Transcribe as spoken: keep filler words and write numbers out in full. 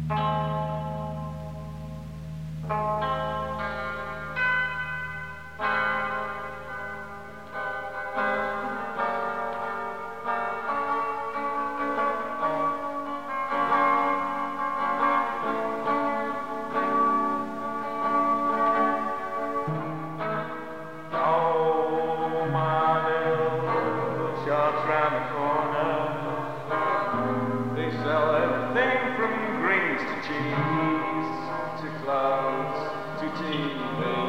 Round the corner, they sell everything from greens to cheese to clothes to T V.